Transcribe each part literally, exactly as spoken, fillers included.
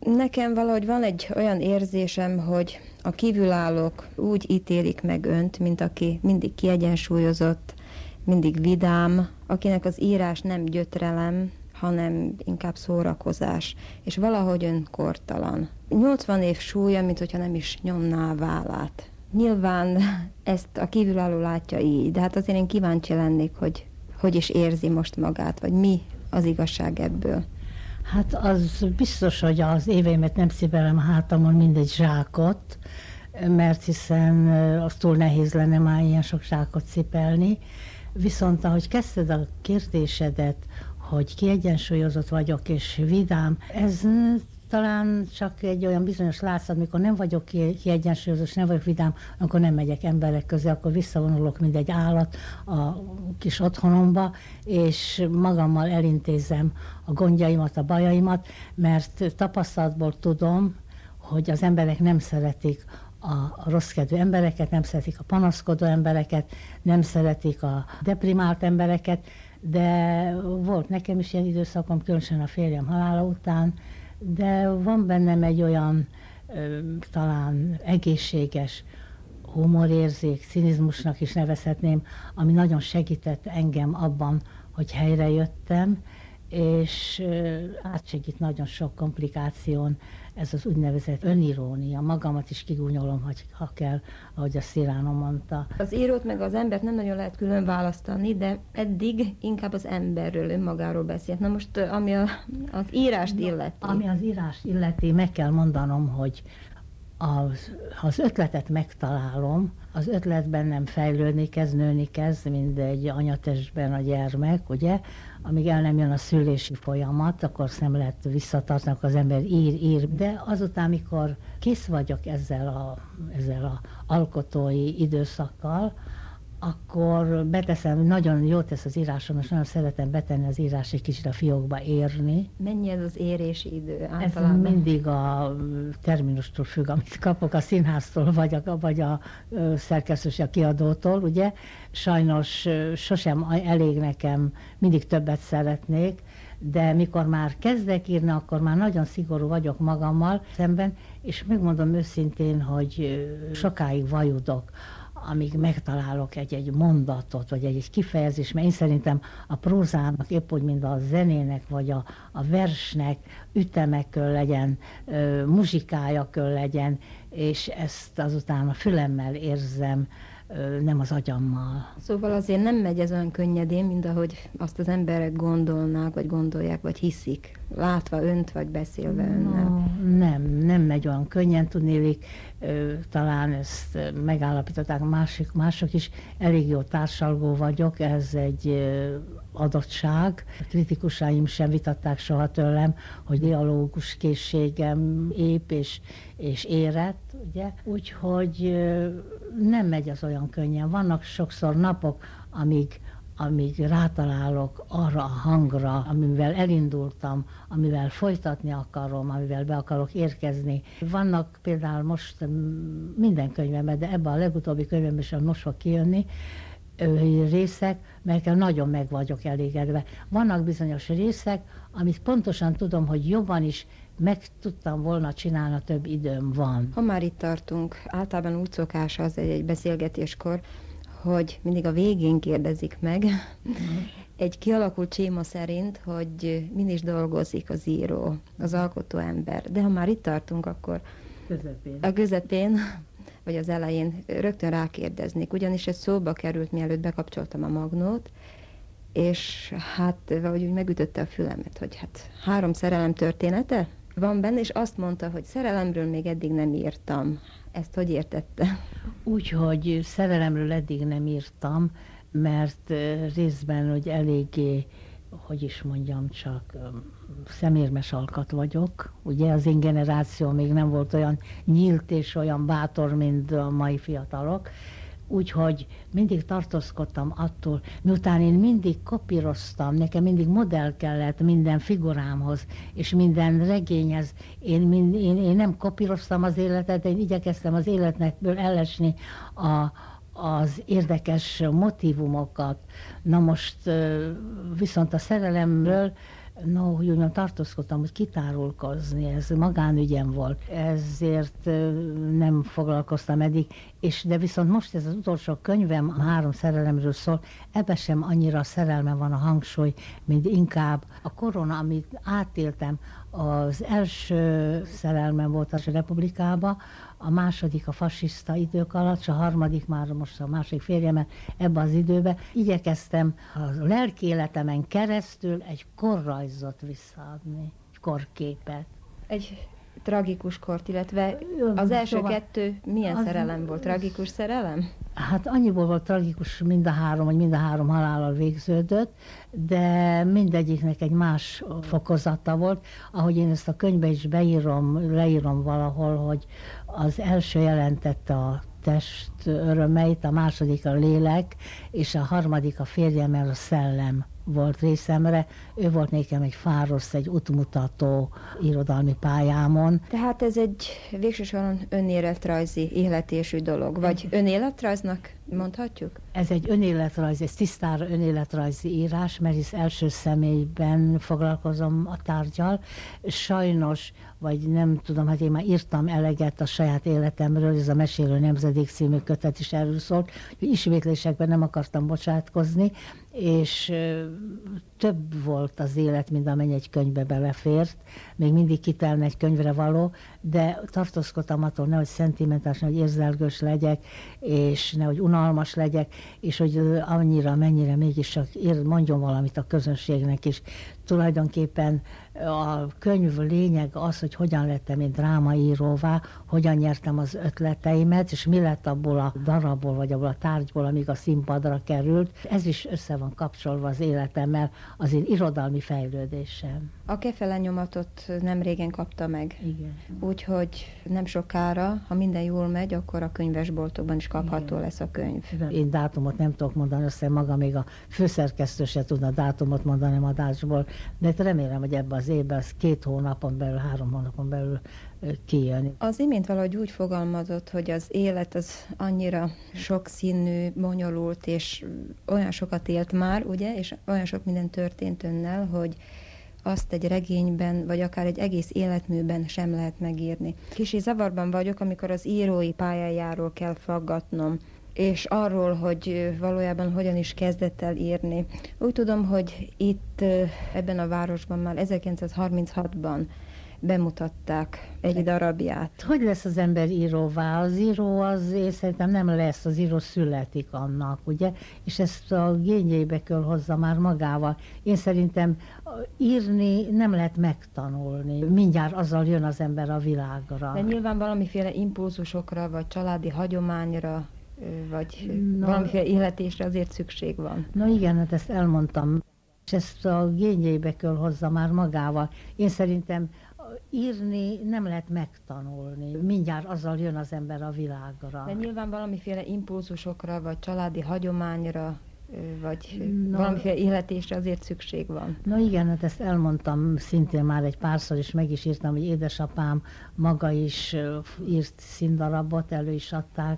Nekem valahogy van egy olyan érzésem, hogy a kívülállók úgy ítélik meg önt, mint aki mindig kiegyensúlyozott, mindig vidám, akinek az írás nem gyötrelem, hanem inkább szórakozás, és valahogy ön kortalan. nyolcvan év súlya, mint hogyha nem is nyomná a vállát. Nyilván ezt a kívülálló látja így, de hát azért én kíváncsi lennék, hogy hogy is érzi most magát, vagy mi az igazság ebből. Hát az biztos, hogy az éveimet nem szívvelem a hátamon mindegy zsákot, mert hiszen az túl nehéz lenne már ilyen sok zsákot cipelni. Viszont ahogy kezdted a kérdésedet, hogy kiegyensúlyozott vagyok és vidám, ez talán csak egy olyan bizonyos látszat, mikor nem vagyok kiegyensúlyozott, nem vagyok vidám, akkor nem megyek emberek közé, akkor visszavonulok, mint egy állat a kis otthonomba, és magammal elintézem a gondjaimat, a bajaimat, mert tapasztalatból tudom, hogy az emberek nem szeretik a rosszkedvű embereket, nem szeretik a panaszkodó embereket, nem szeretik a deprimált embereket, de volt nekem is ilyen időszakom, különösen a férjem halála után, de van bennem egy olyan ö, talán egészséges humorérzék, cinizmusnak is nevezhetném, ami nagyon segített engem abban, hogy helyre jöttem, és ö, átsegít nagyon sok komplikáción ez az úgynevezett önirónia. Magamat is kigúnyolom, hogy ha kell, ahogy a Cyrano mondta. Az írót meg az embert nem nagyon lehet külön választani, de eddig inkább az emberről, önmagáról beszélt. Na most, ami a, az írást illeti. Ami az írást illeti, meg kell mondanom, hogy az, ha az ötletet megtalálom, az ötlet bennem fejlődni kezd, nőni kezd, mint egy anyatestben a gyermek, ugye? Amíg el nem jön a szülési folyamat, akkor nem lehet visszatartani, az ember ír, ír. De azután, amikor kész vagyok ezzel a, ezzel a alkotói időszakkal, akkor beteszem, nagyon jót tesz az írásom, és nagyon szeretem betenni az írás egy kicsit a fiókba érni. Mennyi ez az érési idő általában? Ez mindig a terminustól függ, amit kapok a színháztól, vagy a, vagy a szerkesztőség, a kiadótól, ugye. Sajnos sosem elég nekem, mindig többet szeretnék, de mikor már kezdek írni, akkor már nagyon szigorú vagyok magammal szemben, és megmondom őszintén, hogy sokáig vajudok, amíg megtalálok egy-egy mondatot, vagy egy-egy kifejezést, mert én szerintem a prózának épp úgy, mint a zenének, vagy a, a versnek ütemekkel legyen, muzsikájakkel legyen, és ezt azután a fülemmel érzem, nem az agyammal. Szóval azért nem megy ez olyan könnyedén, mint ahogy azt az emberek gondolnák, vagy gondolják, vagy hiszik, látva önt, vagy beszélve önnel. No, nem, nem megy olyan könnyen, tudnélik, talán ezt megállapították másik, mások is, elég jó társalgó vagyok, ez egy adottság. A kritikusaim sem vitatták soha tőlem, hogy dialógus készségem ép és, és érett, ugye? Úgyhogy nem megy az olyan könnyen. Vannak sokszor napok, amíg, amíg rátalálok arra a hangra, amivel elindultam, amivel folytatni akarom, amivel be akarok érkezni. Vannak például most minden könyvemben, de ebben a legutóbbi könyvemben is most fog kijönni, részek, melyekkel nagyon meg vagyok elégedve. Vannak bizonyos részek, amit pontosan tudom, hogy jobban is meg tudtam volna csinálni, több időm van. Ha már itt tartunk, általában úgy szokás az egy beszélgetéskor, hogy mindig a végén kérdezik meg, egy kialakult séma szerint, hogy min is dolgozik az író, az alkotó ember. De ha már itt tartunk, akkor közepén. a közepén, vagy az elején rögtön rákérdeznék, ugyanis ez szóba került, mielőtt bekapcsoltam a magnót, és hát valahogy úgy megütötte a fülemet, hogy hát három szerelem története van benne, és azt mondta, hogy szerelemről még eddig nem írtam. Ezt hogy értette? Úgy, hogy szerelemről eddig nem írtam, mert részben, hogy eléggé, hogy is mondjam, csak szemérmes alkat vagyok. Ugye az én generáció még nem volt olyan nyílt és olyan bátor, mint a mai fiatalok. Úgyhogy mindig tartózkodtam attól, miután én mindig kopíroztam, nekem mindig modell kellett minden figurámhoz, és minden regényhez. Én, mind, én, én nem kopíroztam az életet, én igyekeztem az életekből ellesni a, az érdekes motívumokat. Na most viszont a szerelemről No, úgy mondjam, tartózkodtam, hogy kitárulkozni, ez magánügyem volt, ezért nem foglalkoztam eddig, és de viszont most ez az utolsó könyvem, a három szerelemről szól, ebben sem annyira szerelme van a hangsúly, mint inkább a korona, amit átéltem. Az első szerelmem volt a Republikába, a második a fasiszta idők alatt, és a harmadik már most a másik férjemet ebben az időben. Igyekeztem a lelki életemen keresztül egy korrajzot visszaadni, egy korképet. Egy tragikus kort, illetve az első szóval kettő milyen az, szerelem volt? Tragikus szerelem? Hát annyiból volt tragikus mind a három, hogy mind a három halállal végződött, de mindegyiknek egy más fokozata volt. Ahogy én ezt a könyvbe is beírom, leírom valahol, hogy az első jelentette a test örömeit, a második a lélek, és a harmadik a férjemmel a szellem volt részemre. Ő volt nekem egy fárosz, egy útmutató irodalmi pályámon. Tehát ez egy végső soron önéletrajzi életésű dolog, vagy önéletrajznak mondhatjuk? Ez egy önéletrajz, ez tisztára önéletrajzi írás, mert hisz első személyben foglalkozom a tárgyal. Sajnos, vagy nem tudom, hát én már írtam eleget a saját életemről, ez a Mesélő Nemzedék című kötet is erről szólt, hogy ismétlésekben nem akartam bocsátkozni, és több volt az élet, mint amennyi egy könyvbe belefért, még mindig kitelne egy könyvre való, de tartózkodtam attól, nehogy szentimentális, nehogy érzelgős legyek, és nehogy unalmas legyek, és hogy annyira, mennyire mégis csak mondjon valamit a közönségnek is. Tulajdonképpen a könyv lényeg az, hogy hogyan lettem én drámaíróvá, hogyan nyertem az ötleteimet, és mi lett abból a darabból, vagy abból a tárgyból, amíg a színpadra került. Ez is össze van kapcsolva az életemmel, az én irodalmi fejlődésem. A Kefelenyomatot nem régen kapta meg. Igen. Úgyhogy nem sokára, ha minden jól megy, akkor a könyvesboltokban is kapható Igen. lesz a könyv. Én dátumot nem tudok mondani, aztán maga még a főszerkesztő se tudna dátumot mondani a adásból, de remélem, hogy ebben az évben az két hónapon belül, három hónapon belül kijön. Az imént valahogy úgy fogalmazott, hogy az élet az annyira sokszínű, bonyolult, és olyan sokat élt már, ugye, és olyan sok minden történt önnel, hogy azt egy regényben, vagy akár egy egész életműben sem lehet megírni. Kicsit zavarban vagyok, amikor az írói pályájáról kell faggatnom, és arról, hogy valójában hogyan is kezdett el írni. Úgy tudom, hogy itt ebben a városban már ezerkilencszázharminchatban bemutatták egy darabját. Hogy lesz az ember íróvá? Az író az, én szerintem nem lesz, az író születik annak, ugye? És ezt a génjébe kell hozza már magával. Én szerintem írni nem lehet megtanulni. Mindjárt azzal jön az ember a világra. De nyilván valamiféle impulzusokra, vagy családi hagyományra, vagy no, valamiféle életésre azért szükség van. Na igen, hát ezt elmondtam. És ezt a génjébe kell hozza már magával. Én szerintem írni nem lehet megtanulni. Mindjárt azzal jön az ember a világra. De nyilván valamiféle impulzusokra, vagy családi hagyományra, vagy no, valamiféle életésre azért szükség van. Na igen, hát ezt elmondtam szintén már egy párszor, és meg is írtam, hogy édesapám maga is írt színdarabot, elő is adták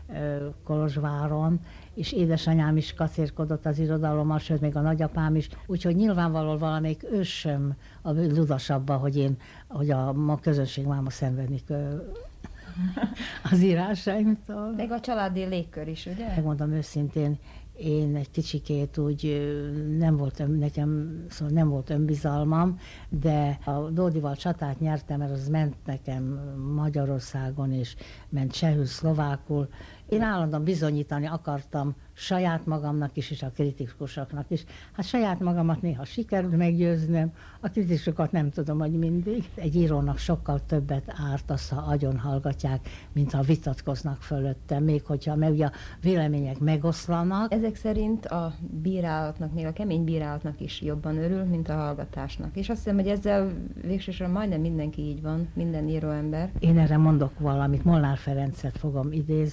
Kolozsváron, és édesanyám is kacérkodott az irodalommal, sőt, még a nagyapám is. Úgyhogy nyilvánvalóan valamelyik ősöm a ludasabban, hogy én, hogy a ma közönség máma szenvednik az írásaimtól. Meg a családi légkör is, ugye? Megmondom őszintén, én egy kicsikét úgy nem volt, nekem szóval nem volt önbizalmam, de a Dódival csatát nyertem, mert az ment nekem Magyarországon, és ment csehül, szlovákul. Én állandóan bizonyítani akartam saját magamnak is, és a kritikusoknak is. Hát saját magamat néha sikerült meggyőznöm, a kritikusokat nem tudom, hogy mindig. Egy írónak sokkal többet árt azt, ha agyon hallgatják, mint ha vitatkoznak fölöttem, még hogyha meg ugye a vélemények megoszlanak. Ezek szerint a bírálatnak, még a kemény bírálatnak is jobban örül, mint a hallgatásnak. És azt hiszem, hogy ezzel végsősorban majdnem mindenki így van, minden íróember. Én erre mondok valamit, Molnár Ferencet fogom idézni,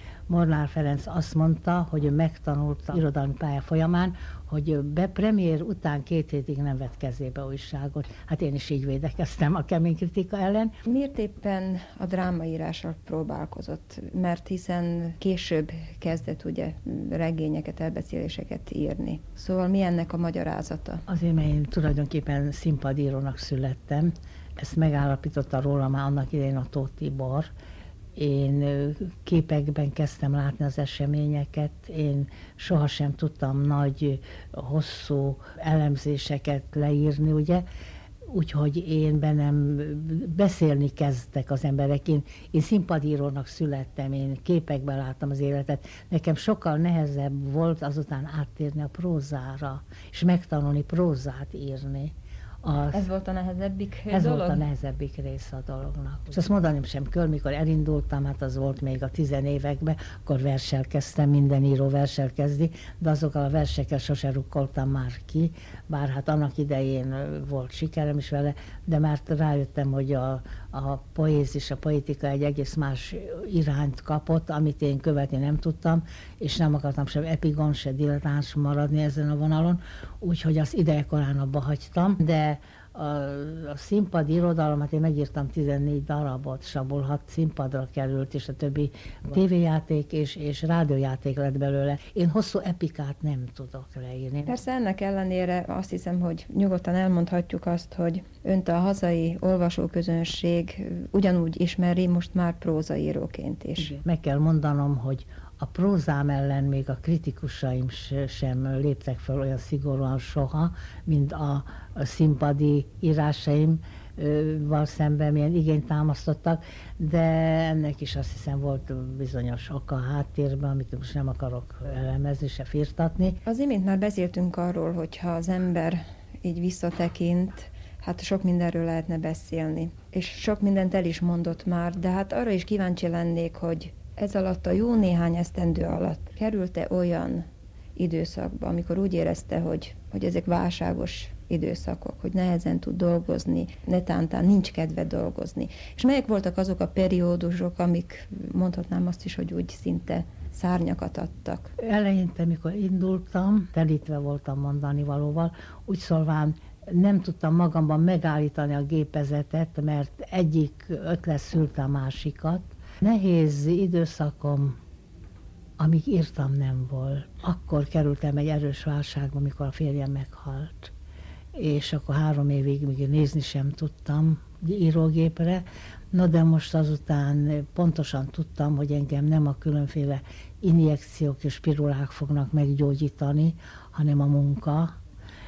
Molnár Ferenc azt mondta, hogy ő megtanulta irodalmi pálya folyamán, hogy be premier után két hétig nem vett kezébe újságot. Hát én is így védekeztem a kemény kritika ellen. Miért éppen a drámaírással próbálkozott? Mert hiszen később kezdett ugye regényeket, elbeszéléseket írni. Szóval mi ennek a magyarázata? Azért, mert én tulajdonképpen színpadírónak születtem. Ezt megállapította róla már annak idején a Tóth Tibor. Én képekben kezdtem látni az eseményeket, én sohasem tudtam nagy, hosszú elemzéseket leírni, ugye, úgyhogy én bennem beszélni kezdtek az emberek. Én, én színpadírónak születtem, én képekben láttam az életet. Nekem sokkal nehezebb volt azután áttérni a prózára, és megtanulni prózát írni. Az, ez volt a nehezebbik ez dolog? volt a nehezebbik része a dolognak. És azt mondanom sem kell, mikor elindultam, hát az volt még a tizenévekben, akkor versel kezdtem, minden író versel kezdi, de azokkal a versekkel sose rukkoltam már ki, bár hát annak idején volt sikerem is vele, de már rájöttem, hogy a, a poézis, a poetika egy egész más irányt kapott, amit én követni nem tudtam, és nem akartam sem epigon, se dilettáns maradni ezen a vonalon, úgyhogy azt idejekorán abba hagytam, de a, a színpadi irodalomat én megírtam tizennégy darabot, és abból hat színpadra került, és a többi tévéjáték és, és rádiójáték lett belőle. Én hosszú epikát nem tudok leírni. Persze ennek ellenére azt hiszem, hogy nyugodtan elmondhatjuk azt, hogy önt a hazai olvasóközönség ugyanúgy ismeri most már prózaíróként is. Igen. Meg kell mondanom, hogy a prózám ellen még a kritikusaim sem léptek fel olyan szigorúan soha, mint a, a színpadi írásaimval szemben milyen igényt támasztottak, de ennek is azt hiszem volt bizonyos oka a háttérben, amit most nem akarok elemezni, se firtatni. Az imént már beszéltünk arról, hogyha az ember így visszatekint, hát sok mindenről lehetne beszélni. És sok mindent el is mondott már, de hát arra is kíváncsi lennék, hogy ez alatt a jó néhány esztendő alatt került-e olyan időszakba, amikor úgy érezte, hogy, hogy ezek válságos időszakok, hogy nehezen tud dolgozni, netántán nincs kedve dolgozni. És melyek voltak azok a periódusok, amik mondhatnám azt is, hogy úgy szinte szárnyakat adtak? Eleinte, mikor indultam, telítve voltam mondani valóval, úgy szólván nem tudtam magamban megállítani a gépezetet, mert egyik ötlet szülte a másikat. Nehéz időszakom, amíg írtam, nem volt. Akkor kerültem egy erős válságba, amikor a férjem meghalt. És akkor három évig még nézni sem tudtam írógépre. No, de most azután pontosan tudtam, hogy engem nem a különféle injekciók és pirulák fognak meggyógyítani, hanem a munka.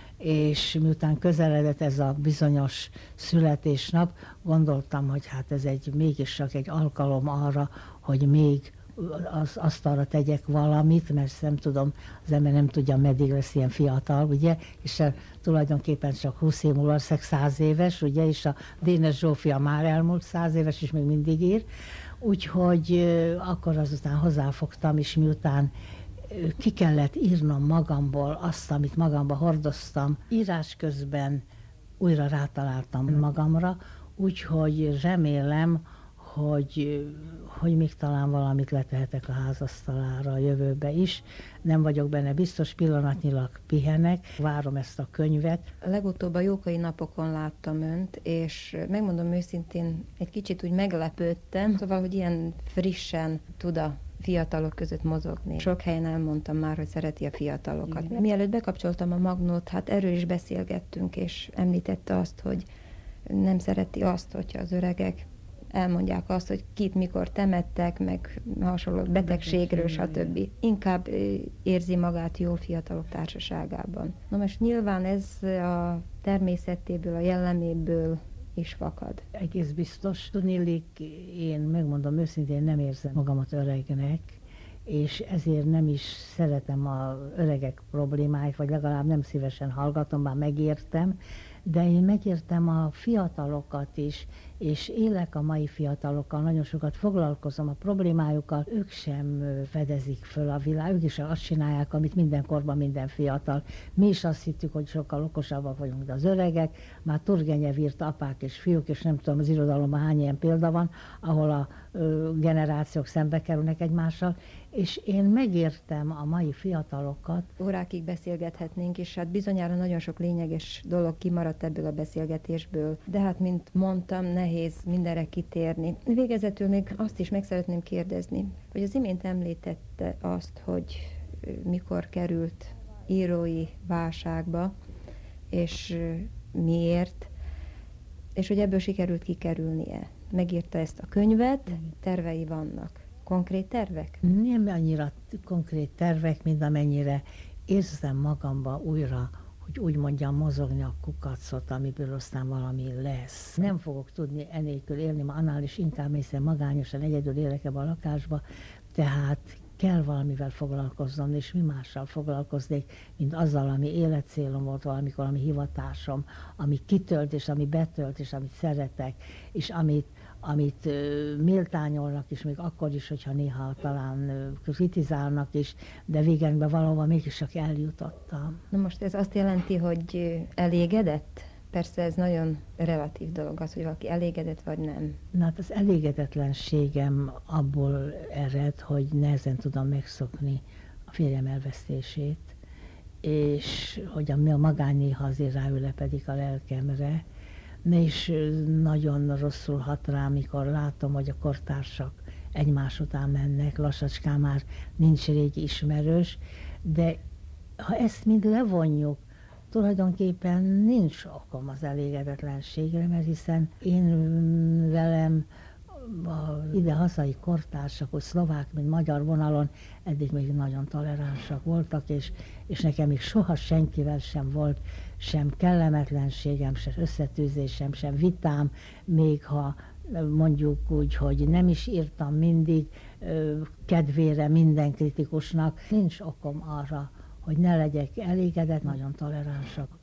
És miután közeledett ez a bizonyos születésnap, gondoltam, hogy hát ez egy mégis csak egy alkalom arra, hogy még az asztalra tegyek valamit, mert nem tudom, az ember nem tudja, meddig lesz ilyen fiatal, ugye, és a, tulajdonképpen csak húsz év múlva leszek száz éves, ugye, és a Dénes Zsófia már elmúlt száz éves, és még mindig ír. Úgyhogy akkor azután hozzáfogtam, és miután ki kellett írnom magamból azt, amit magamba hordoztam. Írás közben újra rátaláltam magamra, úgyhogy remélem, hogy, hogy még talán valamit letehetek a házasztalára a jövőbe is. Nem vagyok benne biztos, pillanatnyilag pihenek, várom ezt a könyvet. Legutóbb a Jókai napokon láttam önt, és megmondom őszintén, egy kicsit úgy meglepődtem, szóval, hogy ilyen frissen tud a fiatalok között mozogni. Sok helyen elmondtam már, hogy szereti a fiatalokat. Igen. Mielőtt bekapcsoltam a Magnót, hát erről is beszélgettünk, és említette azt, hogy nem szereti azt, hogyha az öregek elmondják azt, hogy kit mikor temettek, meg hasonló betegségről, stb. Inkább érzi magát jó fiatalok társaságában. Na most nyilván ez a természetéből, a jelleméből is fakad. Egész biztos. Tudnélik, én megmondom őszintén, nem érzem magamat öregnek, és ezért nem is szeretem az öregek problémáit, vagy legalább nem szívesen hallgatom, bár megértem, de én megértem a fiatalokat is, és élek a mai fiatalokkal, nagyon sokat foglalkozom a problémájukkal, ők sem fedezik föl a világ, ők is azt csinálják, amit mindenkorban minden fiatal. Mi is azt hittük, hogy sokkal okosabbak vagyunk, de az öregek, már Turgenev írt apák és fiúk, és nem tudom, az irodalomban hány ilyen példa van, ahol a ö, generációk szembe kerülnek egymással, és én megértem a mai fiatalokat. Órákig beszélgethetnénk, és hát bizonyára nagyon sok lényeges dolog kimaradt ebből a beszélgetésből, de hát, mint mondtam, nehéz mindenre kitérni. Végezetül még azt is meg szeretném kérdezni, hogy az imént említette azt, hogy mikor került írói válságba, és miért, és hogy ebből sikerült kikerülnie. Megírta ezt a könyvet, tervei vannak. Konkrét tervek? Nem annyira konkrét tervek, mint amennyire érzem magamba újra, hogy úgy mondjam, mozogni a kukacot, amiből aztán valami lesz. Nem fogok tudni enélkül élni, ma annál is inkább mégsem magányosan egyedül élek ebbe a lakásba, tehát kell valamivel foglalkoznom, és mi mással foglalkoznék, mint azzal, ami életcélom volt valamikor, ami hivatásom, ami kitölt, és ami betölt, és amit szeretek, és amit amit uh, méltányolnak is, még akkor is, hogyha néha talán uh, kritizálnak is, de végünkben valahova mégis csak eljutottam. Na most ez azt jelenti, hogy elégedett? Persze ez nagyon relatív dolog az, hogy valaki elégedett vagy nem. Na hát az elégedetlenségem abból ered, hogy nehezen tudom megszokni a férjem elvesztését, és hogy a magány néha azért ráülepedik a lelkemre, és nagyon rosszul hat rá, amikor látom, hogy a kortársak egymás után mennek, lassacskán már nincs régi ismerős, de ha ezt mind levonjuk, tulajdonképpen nincs okom az elégedetlenségre, mert hiszen én velem a ide-hazai kortársak, hogy szlovák, mint magyar vonalon eddig még nagyon toleránsak voltak, és, és nekem még soha senkivel sem volt sem kellemetlenségem, sem összetűzésem, sem vitám, még ha mondjuk úgy, hogy nem is írtam mindig kedvére minden kritikusnak. Nincs okom arra, hogy ne legyek elégedett, nagyon toleránsak